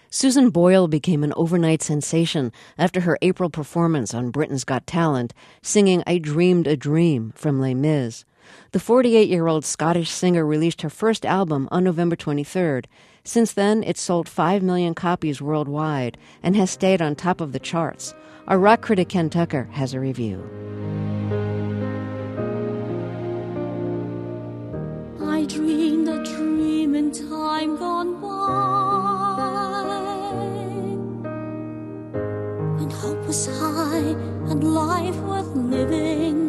Susan Boyle became an overnight sensation after her April performance on Britain's Got Talent, singing I Dreamed a Dream from Les Mis. The 48-year-old Scottish singer released her first album on November 23rd. Since then, it's sold 5 million copies worldwide and has stayed on top of the charts. Our rock critic Ken Tucker has a review. I dreamed a dream in time gone by, when hope was high and life worth living.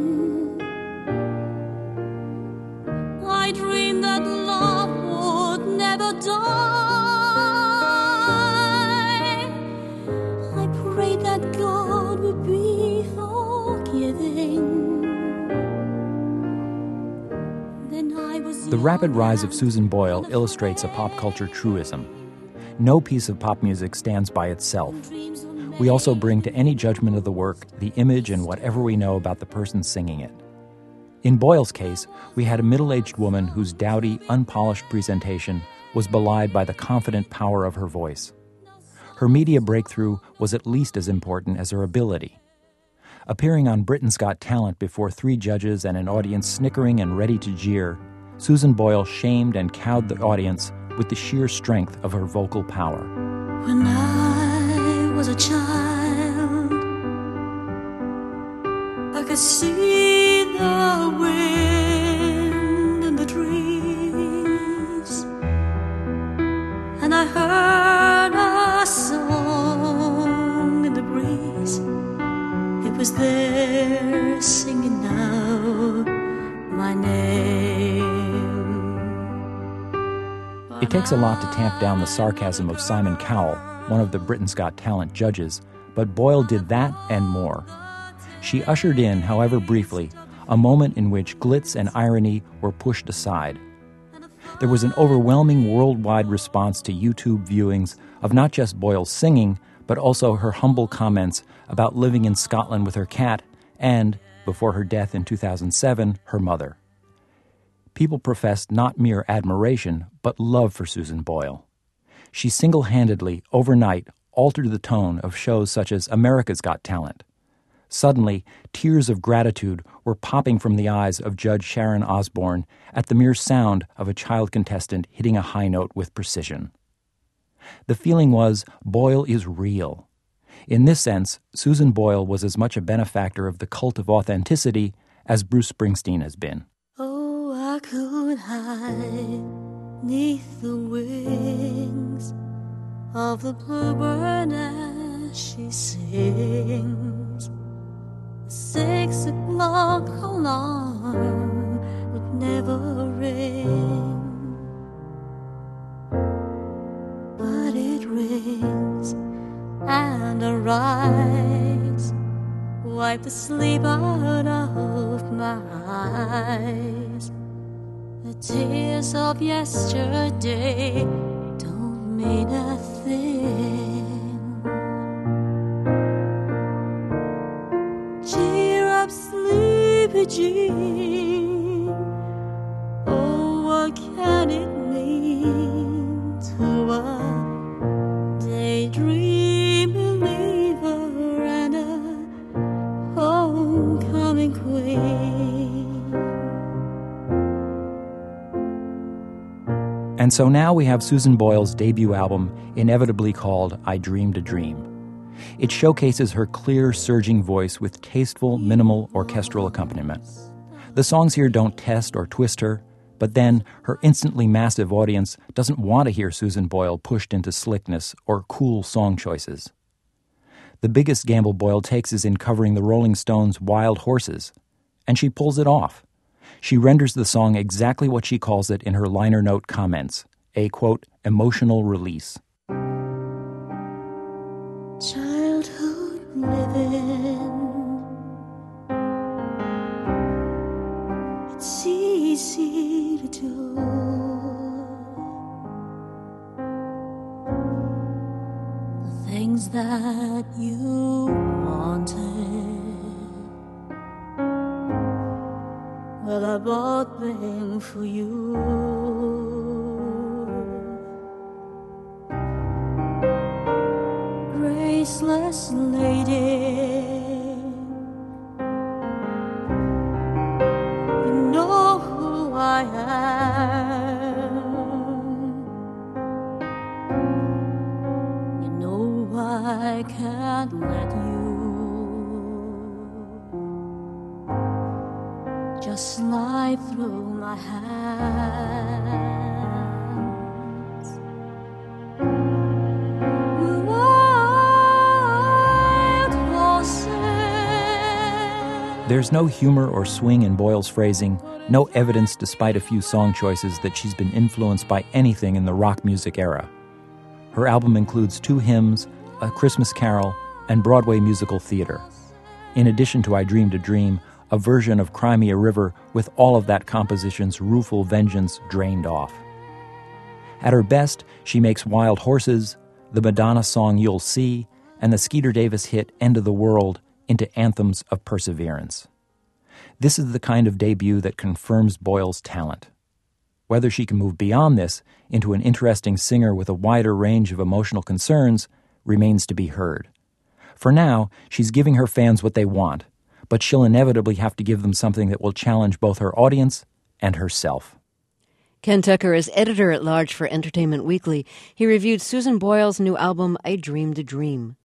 I dreamed that love would never die. I prayed that God would be forgiving. The rapid rise of Susan Boyle illustrates a pop culture truism. No piece of pop music stands by itself. We also bring to any judgment of the work the image and whatever we know about the person singing it. In Boyle's case, we had a middle-aged woman whose dowdy, unpolished presentation was belied by the confident power of her voice. Her media breakthrough was at least as important as her ability. Appearing on Britain's Got Talent before 3 judges and an audience snickering and ready to jeer, Susan Boyle shamed and cowed the audience with the sheer strength of her vocal power. When I was a child, I could see the wind in the trees, and I heard a song in the breeze. It was there singing out my name. It takes a lot to tamp down the sarcasm of Simon Cowell, one of the Britain's Got Talent judges, but Boyle did that and more. She ushered in, however briefly, a moment in which glitz and irony were pushed aside. There was an overwhelming worldwide response to YouTube viewings of not just Boyle's singing, but also her humble comments about living in Scotland with her cat and, before her death in 2007, her mother. People professed not mere admiration, but love for Susan Boyle. She single-handedly, overnight, altered the tone of shows such as America's Got Talent. Suddenly, tears of gratitude were popping from the eyes of Judge Sharon Osbourne at the mere sound of a child contestant hitting a high note with precision. The feeling was, Boyle is real. In this sense, Susan Boyle was as much a benefactor of the cult of authenticity as Bruce Springsteen has been. Oh, I could hide 'neath the wings of the bluebird as she sings. 6 o'clock alarm would never ring, but it rings and I rise, wipe the sleep out of my eyes. The tears of yesterday don't mean a thing. Cheer up, sleepy Jean. Oh, what can it mean to a daydream believer and a homecoming queen? And so now we have Susan Boyle's debut album, inevitably called I Dreamed a Dream. It showcases her clear, surging voice with tasteful, minimal orchestral accompaniment. The songs here don't test or twist her, but then her instantly massive audience doesn't want to hear Susan Boyle pushed into slickness or cool song choices. The biggest gamble Boyle takes is in covering the Rolling Stones' Wild Horses, and she pulls it off. She renders the song exactly what she calls it in her liner note comments, a, quote, emotional release. Childhood living, it's easy to do. The things that you wanted, well, I bought them for you. faceless lady. You know who I am. You know I can't let you just slide through my hands. Wild horses. There's no humor or swing in Boyle's phrasing, no evidence despite a few song choices that she's been influenced by anything in the rock music era. Her album includes 2 hymns, A Christmas Carol, and Broadway musical theater. In addition to I Dreamed a Dream, a version of Cry Me a River with all of that composition's rueful vengeance drained off. At her best, she makes Wild Horses, the Madonna song You'll See, and the Skeeter Davis hit End of the World into anthems of perseverance. This is the kind of debut that confirms Boyle's talent. Whether she can move beyond this into an interesting singer with a wider range of emotional concerns remains to be heard. For now, she's giving her fans what they want, but she'll inevitably have to give them something that will challenge both her audience and herself. Ken Tucker is editor-at-large for Entertainment Weekly. He reviewed Susan Boyle's new album, I Dreamed a Dream.